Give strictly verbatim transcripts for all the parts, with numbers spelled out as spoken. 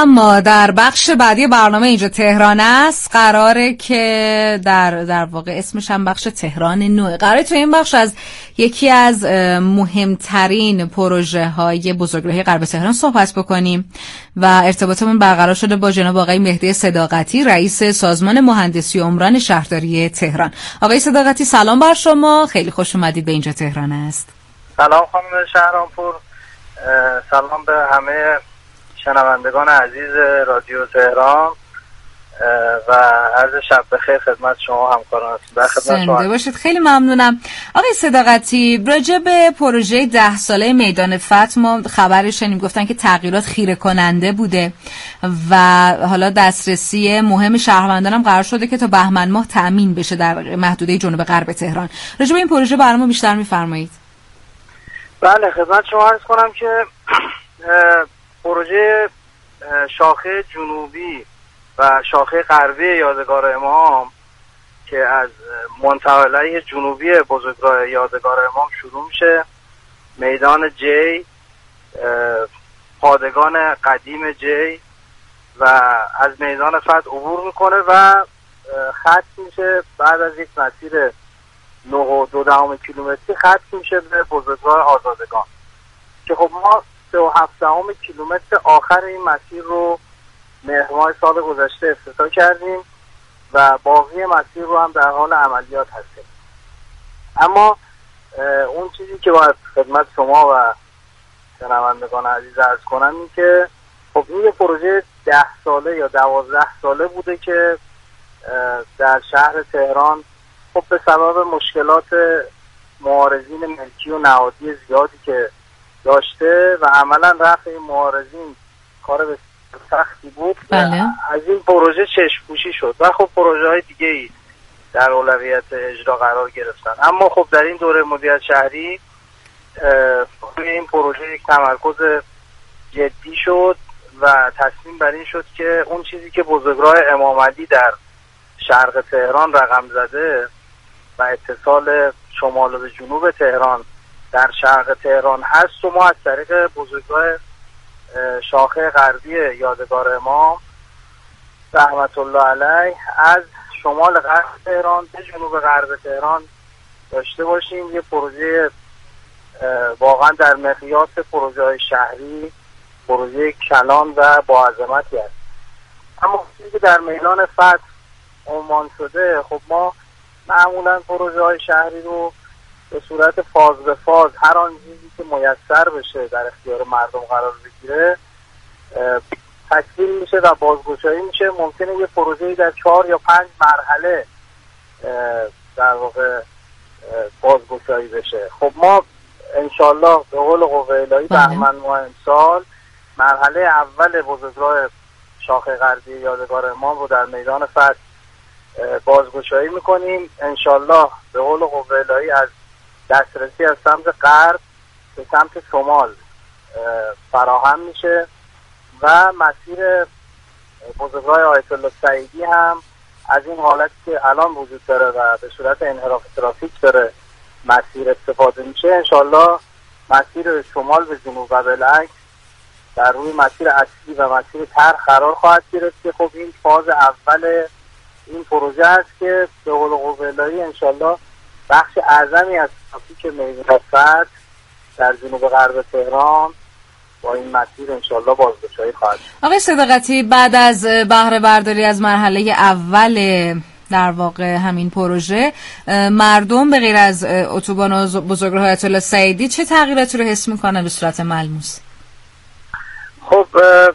اما در بخش بعدی برنامه اینجا تهران است قراره که در در واقع اسمش هم بخش تهران نو. قراره تو این بخش از یکی از مهمترین پروژه های بزرگراهی غرب تهران صحبت بکنیم و ارتباطمون برقرار شده با جناب آقای مهدی صداقتی، رئیس سازمان مهندسی عمران شهرداری تهران. آقای صداقتی سلام بر شما، خیلی خوش اومدید به اینجا تهران است. سلام خانم شهرامپور، سلام به همه شنوندگان عزیز رادیو تهران و عرض شب بخیر خدمت شما همکاران. در خدمت شما باشید. خیلی ممنونم. آقای صداقتی، راجع به پروژه ده ساله میدان فتح ما خبرش شنیدیم، گفتن که تغییرات خیره کننده بوده و حالا دسترسی مهم شهروندان هم قرار شده که تا بهمن ماه تأمین بشه در محدوده جنوب غرب تهران. راجع به این پروژه برامون بیشتر می‌فرمایید؟ بله، خدمت شما عرض کنم که پروژه شاخه جنوبی و شاخه غربی یادگار امام که از منطقه جنوبی بزرگراه یادگار امام شروع میشه، میدان جی، پادگان قدیم جی و از میدان فتح عبور میکنه و خط میشه بعد از یک مسیر نه و دو دهم کیلومتری خط میشه به بزرگراه آزادگان که خب ما سه و هفت دهم کیلومتر آخر این مسیر رو مهر ماه سال گذشته افتتاح کردیم و باقی مسیر رو هم در حال عملیات هستیم. اما اون چیزی که باید خدمت شما و شنوندگان عزیز عرض کنم این که خب این یه پروژه ده ساله یا دوازده ساله بوده که در شهر تهران خب به سبب مشکلات معارضین ملکی و نهادی زیادی که داشته و عملا رفع این معارضین کار به سختی بود، بله. از این پروژه چشم پوشی شد و خب پروژه های دیگه ای در اولویت اجرا قرار گرفتن. اما خب در این دوره مدیریت شهری این پروژه یک تمرکز جدی شد و تصمیم بر این شد که اون چیزی که بزرگراه امام علی در شرق تهران رقم زده و اتصال شمال و جنوب تهران در شرق تهران هست و ما از طریق بزرگراه شاخه غربی یادگار امام رحمت الله علیه از شمال غرب تهران به جنوب غرب تهران داشته باشیم. یه پروژه واقعا در مقیاس پروژه های شهری پروژه کلان و با عظمتی است. اما چیزی که در میدان فتح عنوان شده، خب ما معمولا پروژه های شهری رو به صورت فاز به فاز هر آن چیزی که میسر بشه در اختیار مردم قرار بگیره تکمیل میشه و بازگشایی میشه. ممکنه یه پروژه‌ای در چهار یا پنج مرحله در واقع بازگشایی بشه. خب ما انشالله به قول قوه الهی بهمن ماه امسال مرحله اول بزرگراه شاخه غربی یادگار امام رو در میدان فتح بازگشایی میکنیم. انشالله به قول قوه الهی از دسترسی از سمت غرب به سمت شمال فراهم میشه و مسیر بزرگراه آیت الله سعیدی هم از این حالتی که الان وجود داره و به صورت انحراف ترافیک داره مسیر استفاده میشه، انشالله مسیر شمال به جنوب و بالعکس در روی مسیر اصلی و مسیر طرح قرار خواهد گرفت که خب این فاز اول این پروژه است که به قول قوه الهی انشالله بخش اعظمی از ترافیک میدان فتح در جنوب غرب تهران با این مسیر انشالله بازگشایی خواهد شد. آقای صداقتی، بعد از بهره برداری از مرحله اول در واقع همین پروژه، مردم به غیر از اتوبان بزرگراه آیت الله سعیدی چه تغییراتی رو حس میکنن به صورت ملموس؟ خب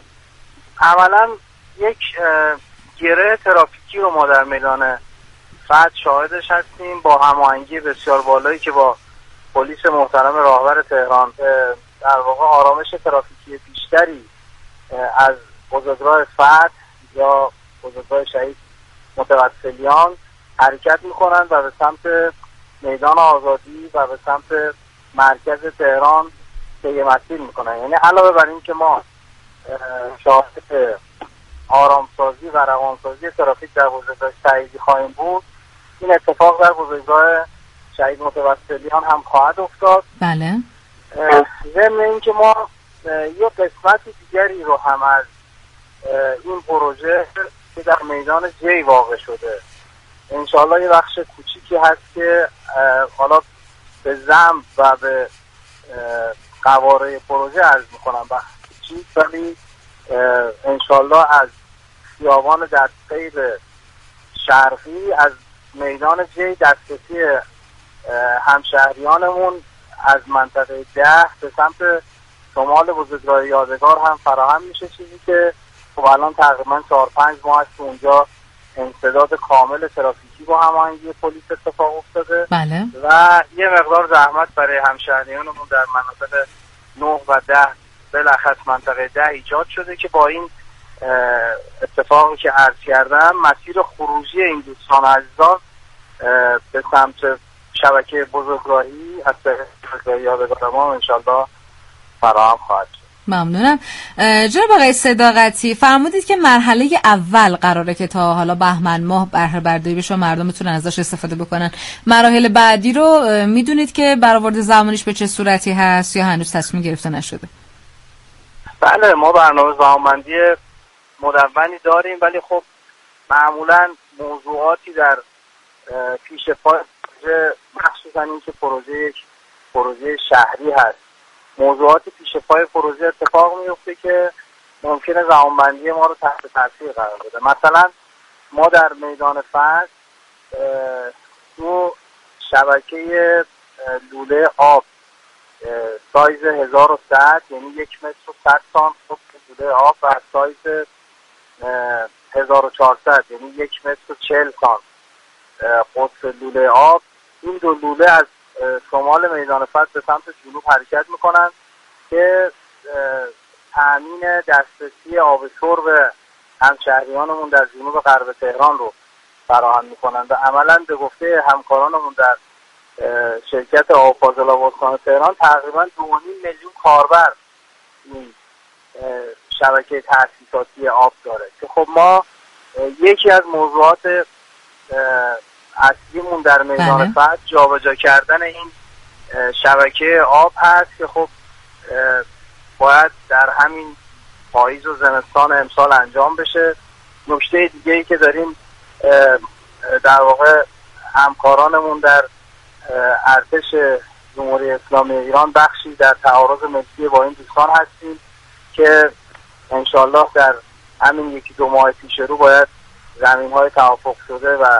عملا یک گره ترافیکی رو ما در میدان فتح شاهدش هستیم با هماهنگی بسیار بالایی که با پلیس محترم راهبر تهران در واقع آرامش ترافیکی بیشتری از بزرگراه فتح یا بزرگراه شهید متوسلیان حرکت میکنن و به سمت میدان آزادی و به سمت مرکز تهران طی مسیر میکنن. یعنی علاوه بر این که ما شاهد آرامسازی و روانسازی ترافیک در بزرگراه شهیدی خواهیم بود، این اتفاق در بزرگراه شهید متوسلیان هم خواهد افتاد. بله. ضمن این که ما یک قسمت دیگری رو هم از این پروژه که در میدان جی واقع شده انشالله یه بخش کوچیکی هست که حالا به ضم و به قواره پروژه عرض میکنم بخش کوچیک، ولی انشالله از خیابان دستقیب شرقی از میدان جی دسترسی همشهریانمون از منطقه ده به سمت شمال بزرگراه یادگار هم فراهم میشه، چیزی که خب الان تقریبا چهار پنج ماه است اونجا انسداد کامل ترافیکی با هماهنگی پلیس اتفاق افتاده. بله. و یه مقدار زحمت برای همشهریانمون در مناطق نه و ده بالاخص منطقه ده ایجاد شده که با این اتفاقی که عرض کردم مسیر خروجی این دوستان عزیزان به سمت شبکه بزرگراهی از بزرگراهی یادگار ما انشالله فراهم خواهد شد. ممنونم. جناب آقای صداقتی، فرمودید که مرحله اول قراره که تا حالا بهمن ماه بهره برداری بشه و مردم میتونن ازش استفاده بکنن. مراحل بعدی رو میدونید که برآورد زمانیش به چه صورتی هست یا هنوز تصمیم گرفته نشده؟ بله، ما برنامه زمانبندی مدونی داریم، ولی خب معمولا موضوعاتی در پیش پای پروژه، مخصوصا این که پروژه یک پروژه شهری هست، موضوعاتی پیش پای پروژه اتفاق میفته که ممکنه زمانبندی ما رو تحت تاثیر قرار بده. مثلا ما در میدان فصل تو شبکه لوله آب سایز هزار و صد یعنی یک متر و صد سانت لوله آب و سایز هزار و چهارصد یعنی یک متر و چهل سانت قطر لوله آب، این دو لوله از شمال میدان فتح به سمت جنوب حرکت میکنن که تامین دسترسی آب شرب همشهریانمون در جنوب غرب تهران رو فراهم میکنن و عملا به گفته همکارانمون در شرکت آب فاضلاب استان تهران تقریبا دو و نیم میلیون کاربر این شبکه تأسیساتی آب داره که خب ما یکی از موضوعات اصلیمون در میدان فتح جابجا کردن این شبکه آب هست که خب باید در همین پاییز و زمستان امسال انجام بشه. نکته دیگه ای که داریم در واقع همکارانمون در ارتش جمهوری اسلامی ایران بخشی در تعارض ملی با این دوستان هستیم که انشالله در همین یکی دو ماه پیش رو باید زمین های توافق شده و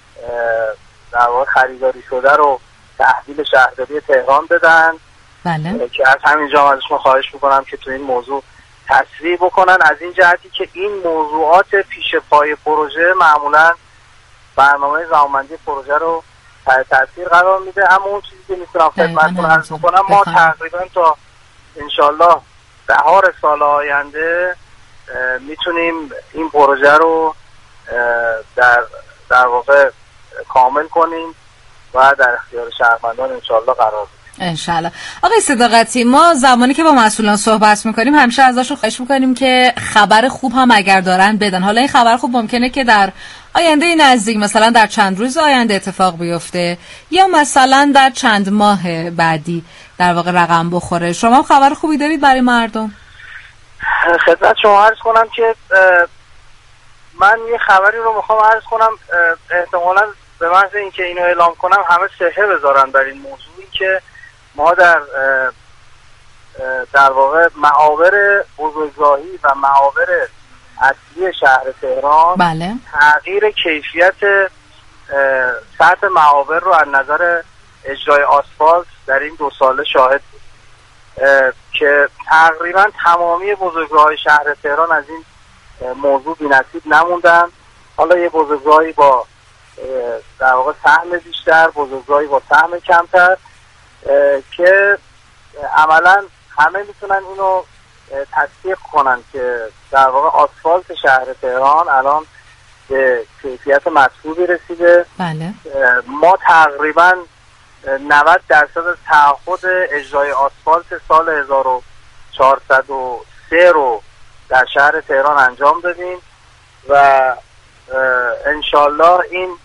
در واقع خریداری شده رو تحویل شهرداری تهران بدن. بله. که از همینجا ازشون خواهش میکنم که تو این موضوع تصریح بکنن، از این جهتی که این موضوعات پیش پای پروژه معمولا برنامه زمانبندی پروژه رو تحت تاثیر قرار میده. اما اون چیزی که میتونم خدمتتون عرض بکنم، ما تقریبا تا انشالله بهار سال آینده میتونیم این پروژه رو در در واقع کامل کنیم و در اختیار شهروندان انشالله قرار بدیم. انشالله. آقای صداقتی، ما زمانی که با مسئولان صحبت میکنیم همیشه ازشون خواهش میکنیم که خبر خوب هم اگر دارن بدن. حالا این خبر خوب ممکنه که در آینده نزدیک، مثلا در چند روز آینده اتفاق بیفته یا مثلا در چند ماه بعدی در واقع رقم بخوره. شما خبر خوبی دارید برای مردم؟ خدمت شما عرض کنم که من یه خبری رو میخوام عرض کنم، احتمالاً به محض اینکه اینو اعلام کنم همه صحه بذارن بر این موضوعی که ما در در واقع معابر بزرگراهی و معابر اصلی شهر تهران بله. تغییر کیفیت سطح معابر رو از نظر اجرای آسفالت در این دو ساله شاهد بود که تقریبا تمامی بزرگراه‌های شهر تهران از این موضوع بی‌نصیب نموندن. حالا یه بزرگراهی با در واقع سهم بیشتر، بزرگراهی با سهم کمتر که عملا همه میتونن اینو تصدیق کنن که در واقع آسفالت شهر تهران الان به کیفیت مطلوبی رسیده. بله. ما تقریبا نود درصد از تعهد اجرای آسفالت سال هزار و چهارصد و سه رو در شهر تهران انجام دادیم و انشالله این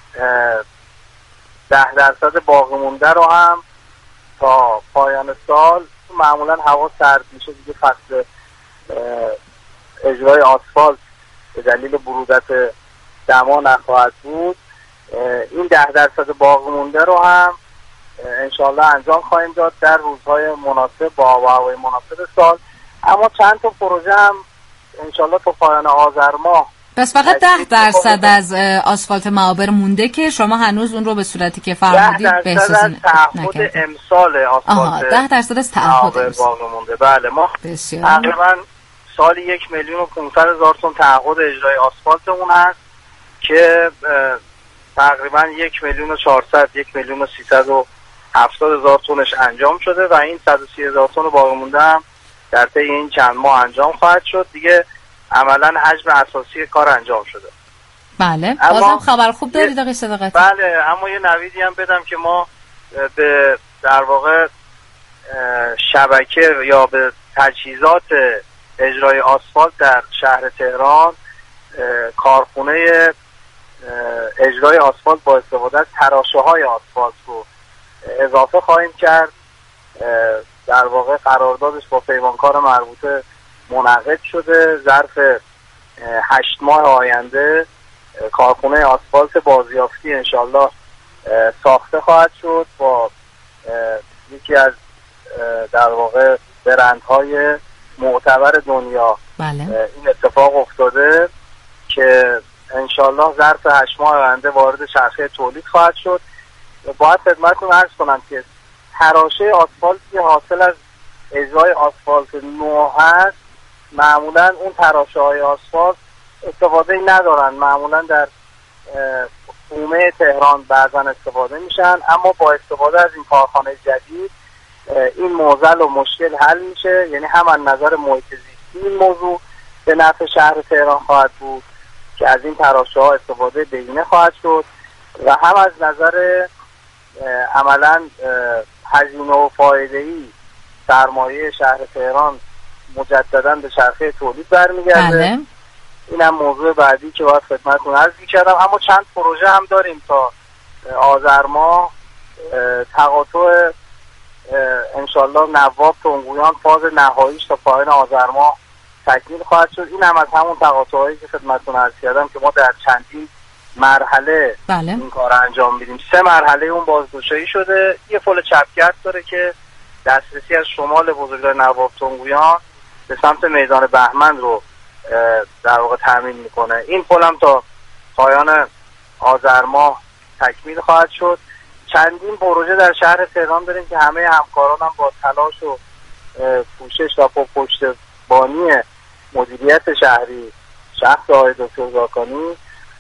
ده درصد باقی مونده رو هم تا پایان سال، معمولا هوا سرد میشه دیگه، فصل اجرای آسفالت به دلیل برودت دما نخواهد بود. این ده درصد باقی مونده رو هم انشالله انجام خواهیم داد در روزهای مناسب با آب و هوای مناسب سال. اما چند تا پروژه هم انشالله تا پایان آذر ماه. بس فقط ده درصد از آسفالت معابر مونده که شما هنوز اون رو به صورتی که فرمودید بهسازی نکردید. ده درصد از تعهد امسال آسفالت ده درصد از تعهد باقی مونده. بله ما تقریبا سالی یک میلیون و پانصد هزار تن تعهد اجرای آسفالت اون هست که تقریبا یک میلیون و چهارصد یک میلیون و سیصد و هفتاد هزار تنش انجام شده و این صد و سی هزار تن باقی مونده هم در طی این چند ماه انجام خواهد شد. دیگه عملا حجم اساسی کار انجام شده. بله بازم خبر خوب دارید آقای صداقتی. بله اما یه نویدی هم بدم که ما به در واقع شبکه یا به تجهیزات اجرای آسفالت در شهر تهران کارخونه اجرای آسفالت با استفاده از تراشه‌های آسفالت رو اضافه خواهیم کرد. در واقع قراردادش با پیمانکار مربوطه منعقد شده. ظرف هشت ماه آینده کارخونه آسفالت بازیافتی انشالله ساخته خواهد شد با یکی از در واقع برندهای معتبر دنیا. بله. این اتفاق افتاده که انشالله ظرف هشت ماه آینده وارد چرخه تولید خواهد شد. باید خدمتتون عرض کنم که تراشه آسفالت که حاصل از اجرای آسفالت نو هست معمولا اون تراشه های آسفالت استفاده ندارن، معمولا در حومه تهران بعضا استفاده میشن، اما با استفاده از این کارخانه جدید این معضل و مشکل حل میشه. یعنی هم از نظر محیط زیستی این موضوع به نفع شهر تهران خواهد بود که از این تراشه ها استفاده بهینه خواهد شد و هم از نظر عملا هزینه و فایده‌ای سرمایه شهر تهران مجددا به چرخه تولید برمیگرده. بله. این هم موضوع بعدی که باید خدمتتون عرض کردم. اما چند پروژه هم داریم تا آذر ماه. تقاطع انشالله نواب تنگویان فاز نهاییش تا پایان آذر ماه تکمیل خواهد شد. این هم از همون تقاطعایی که خدمتتون عرض کردم که ما در چندین مرحله بله. این کار انجام میدیم. سه مرحله اون بازگشایی شده. یه پل چپگرد داره که دسترسی از شمال بزرگراه نواب تنگویان به سمت میدان بهمن رو در واقع تامین میکنه. این پل هم تا پایان آذر ماه تکمیل خواهد شد. چندین پروژه در شهر تهران داریم که همه همکاران هم با تلاش و کوشش و پشتیبانی مدیریت شهری شخص آقای دکتر زاکانی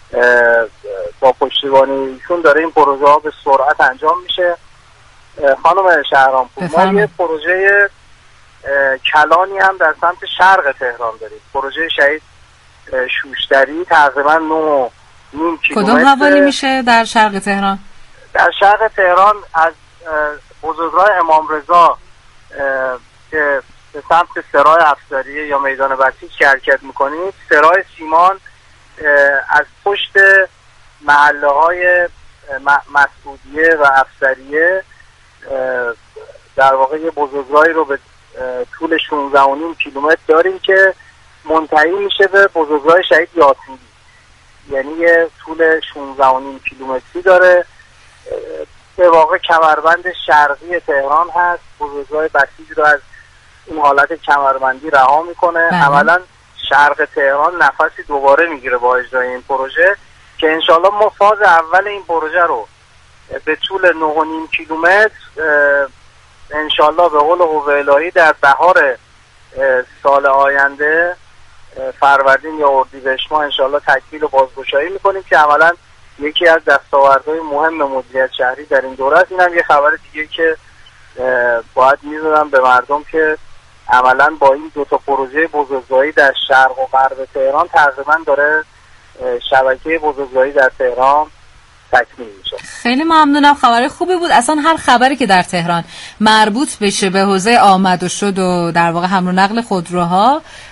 با پشتیبانی ایشون داره این پروژه ها به سرعت انجام میشه. خانم شهرامپور ما یه پروژه کلانی هم در سمت شرق تهران داریم، پروژه شهید شوشتری تقریبا نه نیم کیلومتر. کدوم حوالی میشه در شرق تهران؟ در شرق تهران از بزرگراه امام رضا که به سمت سرای افسریه یا میدان بسیج که حرکت میکنید، سرای سیمان از پشت محله های مسعودیه و افسریه در واقع یه بزرگراهی رو به طول شانزده و نیم کیلومتر داریم که منتهی میشه به بزرگراه شهید یاسینی. یعنی یه طول شانزده و نیم کیلومتری داره. به واقع کمربند شرقی تهران هست. بزرگراه بسیج رو از این حالت کمربندی رها میکنه. عملا شرق تهران نفسی دوباره میگیره با اجرای این پروژه که انشالله ما فاز اول این پروژه رو به طول نه و نیم کیلومتر انشالله به قول قوه الهی در بهار سال آینده فروردین یا اردیبهشت ماه انشالله تکمیل و بازگشایی میکنیم که عملا یکی از دستاوردهای مهم مدیریت شهری در این دوره است. این هم یه خبر دیگه که باید میزدم به مردم که عملا با این دو تا پروژه بزرگراهی در شرق و غرب تهران تقریبا داره شبکه بزرگراهی در تهران تکمیل میشه. خیلی ممنونم، خبر خوبی بود. اصلا هر خبری که در تهران مربوط بشه به حوزه آمد و شد و در واقع حمل و نقل خودروها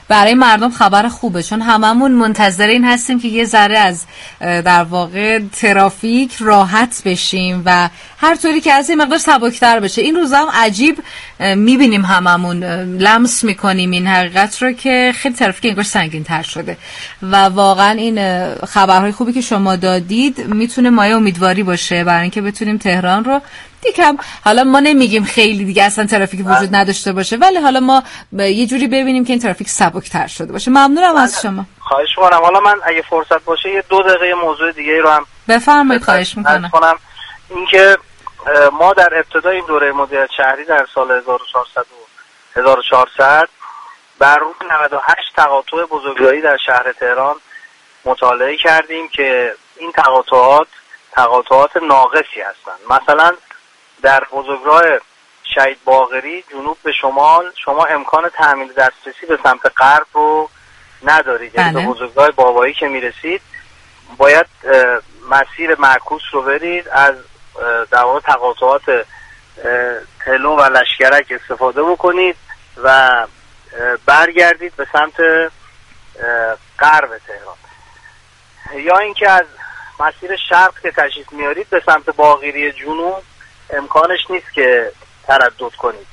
برای مردم خبر خوبه، چون هممون منتظر این هستیم که یه ذره از در واقع ترافیک راحت بشیم و هر طوری که از این مقدار سبکتر بشه. این روزا هم عجیب میبینیم، هممون لمس میکنیم این حقیقت رو که خیلی ترافیک انگار سنگین تر شده و واقعا این خبرهای خوبی که شما دادید میتونه مایه امیدواری باشه برای اینکه بتونیم تهران رو دیگه، حالا ما نمیگیم خیلی دیگه اصلا ترافیک وجود نداشته باشه، ولی حالا ما یه جوری ببینیم که این ترافیک سبکتر شده باشه. ممنونم از شما. خواهش می‌کنم. حالا من اگه فرصت باشه یه دو دقیقه موضوع دیگه رو هم بفرمایید. خواهش می‌کنم. اینکه ما در ابتدای این دوره مدیریت شهری در سال هزار و چهارصد و هزار و چهارصد بر روی نود و هشت تقاطع بزرگراهی در شهر تهران مطالعه کردیم که این تقاطعات تقاطعات ناقصی هستند. مثلا در بزرگراه شهید باقری جنوب به شمال شما امکان تأمین دسترسی به سمت غرب رو ندارید. یعنی به بزرگراه بابایی که میرسید باید مسیر معکوس رو برید، از در واقع تقاطعات تلو و لشکرک استفاده بکنید و برگردید به سمت غرب تهران، یا اینکه از مسیر شرق که تشریف میارید به سمت باقری جنوب امکانش نیست که تردد کنید.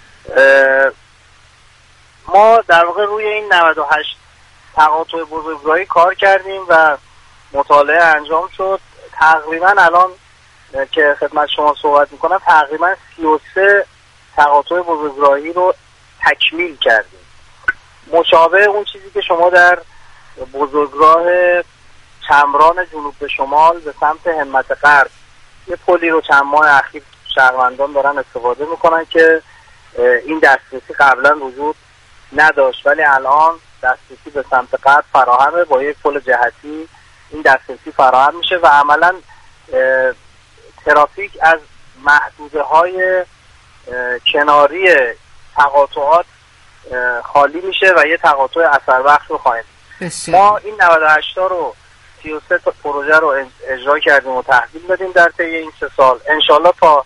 ما در واقع روی این نود و هشت تقاطع بزرگراهی کار کردیم و مطالعه انجام شد. تقریبا الان که خدمت شما صحبت میکنم تقریبا سی و سه تقاطع بزرگراهی رو تکمیل کردیم، مشابه اون چیزی که شما در بزرگراه چمران جنوب به شمال به سمت همت غرب یه پلی رو چند ماه اخیر شهروندان دارن استفاده میکنن که این دسترسی قبلا وجود نداشت، ولی الان دسترسی به سمت غرب فراهمه. با یک پل جهتی این دسترسی فراهم میشه و عملا ترافیک از محدوده های کناری تقاطعات خالی میشه و یه تقاطع اثر بخش رو خواهیم. ما این نود و هشت رو سی و سه تا پروژه رو اجرا کردیم و تحویل دادیم در طی این سه سال. انشالله تا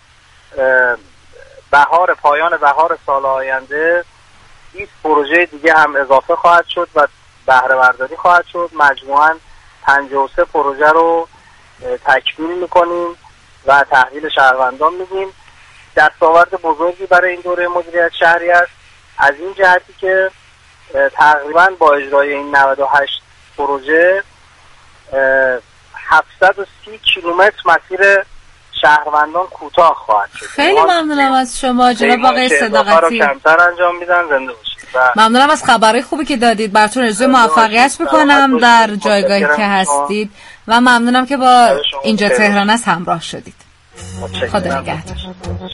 بهار پایان بهار سال آینده بیست پروژه دیگه هم اضافه خواهد شد و بهره برداری خواهد شد. مجموعاً پنجاه و سه پروژه رو تکمیل میکنیم و تحویل شهروندان میدیم. دستاورد بزرگی برای این دوره مدیریت شهری است، از این جهتی که تقریبا با اجرای این نود و هشت پروژه هفتصد و سی کیلومتر مسیر شهروندان کوتاه خواهد شد. خیلی ممنونم از شما جناب آقای صداقتی. کمتر انجام میدن. زنده باشید. ممنونم از خبرهای خوبی که دادید. براتون آرزوی موفقیت میکنم در جایگاهی که هستید و ممنونم که با اینجا تهران است همراه شدید. خدا نگهدار.